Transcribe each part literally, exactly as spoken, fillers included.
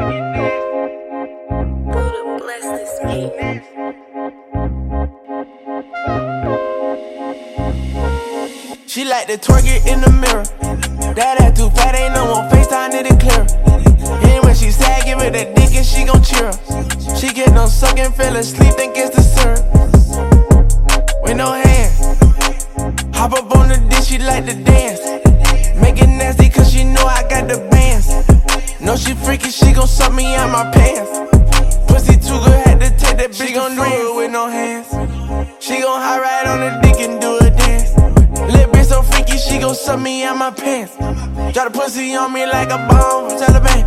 Buddha bless this meat. She like to twerk it in the mirror. That ass too fat, ain't no more FaceTime, it is clear. And when she sad, give her that dick and she gon' cheer her. She get no sucking, fell asleep, think it's the syrup. With no hands, hop up on the dish, she like to dance. Make it nasty cause she know I got the bands. Know she freaky, she gon' suck me out my pants. Pussy too good, had to take that bitch. She gon' do it with no hands. She gon' high ride on the dick and do a dance. Little bitch so freaky, she gon' suck me out my pants. Drop the pussy on me like a bomb from Taliban.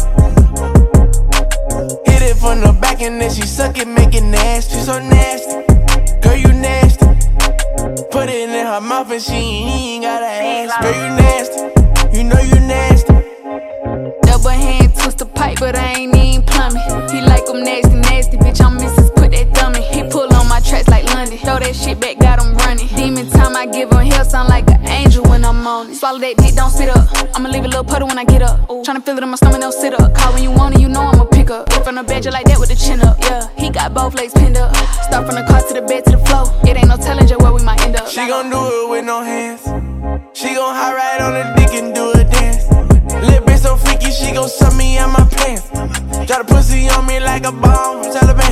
Hit it from the back and then she suck it, make it nasty. She so nasty, girl you nasty. Put it in her mouth and she ain't gotta ask. Girl you nasty, you know you nasty. Double hand twist the pipe, but I ain't even plumbing. He like them nasty, nasty, bitch, I'm missus put that thumb in. He pull on my tracks like London, throw that shit back, got him running. Demon time, I give him hell, sound like an angel when I'm on it. Swallow that dick, don't spit up, I'ma leave a little puddle when I get up. Ooh. Tryna feel it in my stomach, don't sit up. Call when you want it, you know I'ma pick up. Get from the bed, just like that with the chin up. Yeah, he got both legs pinned up. Start from the car to the bed to the floor. It ain't no telling just where we might end up. She gon' do it with no hands. She gon' high ride on the dick and do a dance. Little bitch so freaky, she gon' suck me out my pants. Drop the pussy on me like a bomb from Taliban.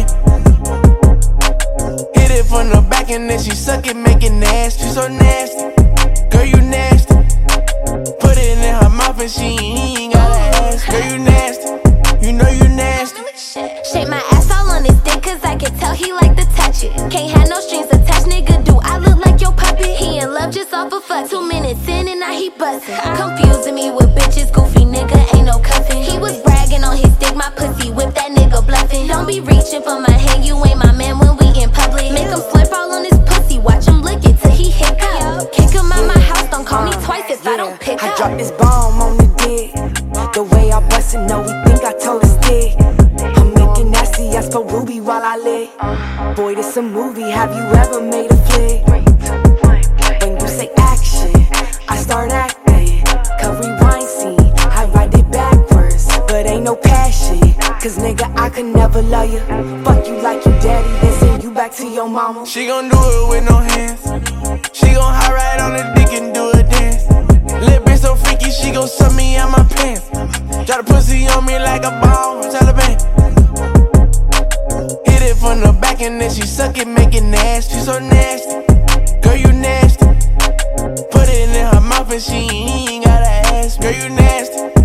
Hit it from the back and then she suck it, make it nasty. She so nasty, girl you nasty. Put it in her mouth and she ain't gotta ask. Girl you nasty, you know you nasty. Shake my ass all on his dick cause I can tell he like to touch it. Can't have no strings attached, nigga, do I look like your puppet? He in love just off a fuck. Two minutes in and now he bustin'. Confusing me with bitches, goofy nigga, ain't no cuffin'. He was bragging on his dick, my pussy whip that nigga bluffing. Don't be reaching for my hand, you ain't my man when we in public. Make him slurp all on his pussy, watch him lick it till he hiccup. Kick him out my house, don't call me twice if yeah. I don't pick I up. I drop this bomb on the dick. The way I bust it, no, he think I told his dick. I'm making nasty ass for Ruby while I lick. Boy, this a movie, have you ever made a flick? When you say action, I start acting. Cut rewind scene, I write it backwards. But ain't no passion, cause nigga, I could never love you. Fuck you like you daddy, then send you back to your mama. She gon' do it with no hands. She gon' high ride on the dick and do a dance. Little bitch so freaky, she gon' suck me out my pants. Drop the pussy on me like a bomb from Taliban. Hit it from the back and then she suck it, make it nasty. She so nasty, girl you nasty. Put it in her mouth and she ain't gotta ask. Girl you nasty.